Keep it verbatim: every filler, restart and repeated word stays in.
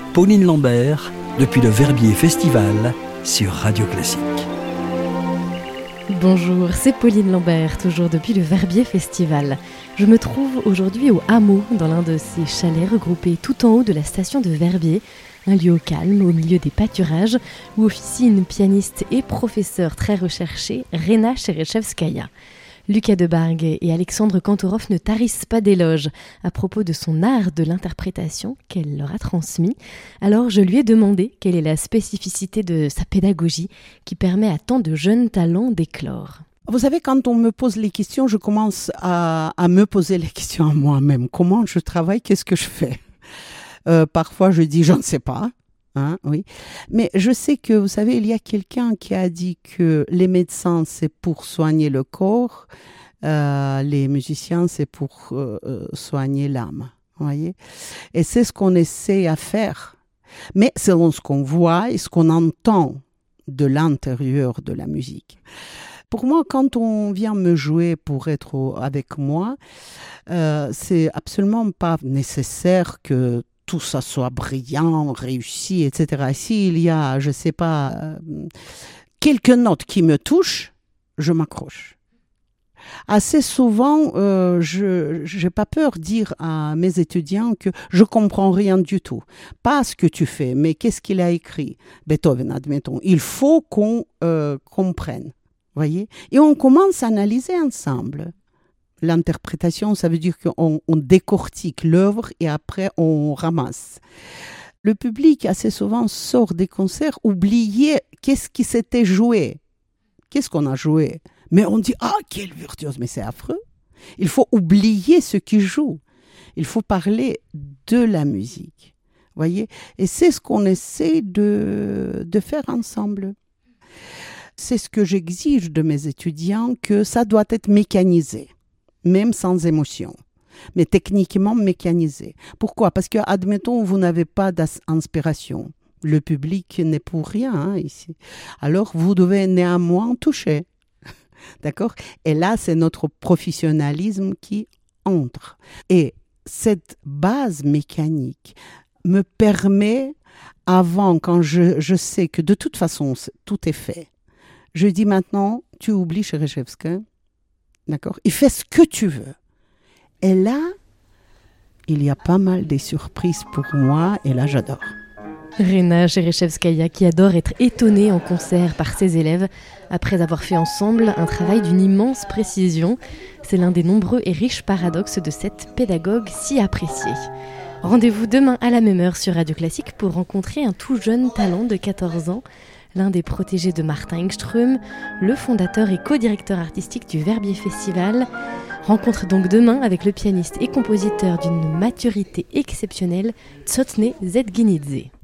Pauline Lambert, depuis le Verbier Festival sur Radio Classique. Bonjour, c'est Pauline Lambert, toujours depuis le Verbier Festival. Je me trouve aujourd'hui au Hameau, dans l'un de ces chalets regroupés tout en haut de la station de Verbier, un lieu calme au milieu des pâturages où officie une pianiste et professeure très recherchée, Rena Cherechevskaya. Lucas Debargue et Alexandre Kantorov ne tarissent pas d'éloges à propos de son art de l'interprétation qu'elle leur a transmis. Alors je lui ai demandé quelle est la spécificité de sa pédagogie qui permet à tant de jeunes talents d'éclore. Vous savez, quand on me pose les questions, je commence à, à me poser les questions à moi-même. Comment je travaille? Qu'est-ce que je fais? euh, Parfois je dis je ne sais pas. Hein, oui. Mais je sais que, vous savez, il y a quelqu'un qui a dit que les médecins, c'est pour soigner le corps, euh, les musiciens, c'est pour euh, soigner l'âme. Vous voyez? Et c'est ce qu'on essaie à faire. Mais selon ce qu'on voit et ce qu'on entend de l'intérieur de la musique. Pour moi, quand on vient me jouer pour être au, avec moi, euh, c'est absolument pas nécessaire que tout ça soit brillant, réussi, et cetera. S'il y a, je ne sais pas, euh, quelques notes qui me touchent, je m'accroche. Assez souvent, euh, je n'ai pas peur de dire à mes étudiants que je ne comprends rien du tout. Pas ce que tu fais, mais qu'est-ce qu'il a écrit. Beethoven, admettons. Il faut qu'on euh, comprenne. Voyez ? Et on commence à analyser ensemble. L'interprétation, ça veut dire qu'on on décortique l'œuvre et après on ramasse. Le public, assez souvent, sort des concerts oublié qu'est-ce qui s'était joué. Qu'est-ce qu'on a joué? Mais on dit « Ah, quel virtuose !» Mais c'est affreux. Il faut oublier ce qui joue. Il faut parler de la musique. Voyez? Et c'est ce qu'on essaie de, de faire ensemble. C'est ce que j'exige de mes étudiants, que ça doit être mécanisé. Même sans émotion, mais techniquement mécanisé. Pourquoi? Parce que, admettons, vous n'avez pas d'inspiration. Le public n'est pour rien hein, ici. Alors, vous devez néanmoins toucher. D'accord? Et là, c'est notre professionnalisme qui entre. Et cette base mécanique me permet, avant, quand je, je sais que de toute façon, tout est fait, je dis maintenant, tu oublies Cherechevskaya. D'accord? Il fait ce que tu veux. Et là, il y a pas mal de surprises pour moi, et là, j'adore. Rena Cherechevskaya, qui adore être étonnée en concert par ses élèves, après avoir fait ensemble un travail d'une immense précision. C'est l'un des nombreux et riches paradoxes de cette pédagogue si appréciée. Rendez-vous demain à la même heure sur Radio Classique pour rencontrer un tout jeune talent de quatorze ans, l'un des protégés de Martin Engström, le fondateur et co-directeur artistique du Verbier Festival. Rencontre donc demain avec le pianiste et compositeur d'une maturité exceptionnelle, Tzotne Zedginidze.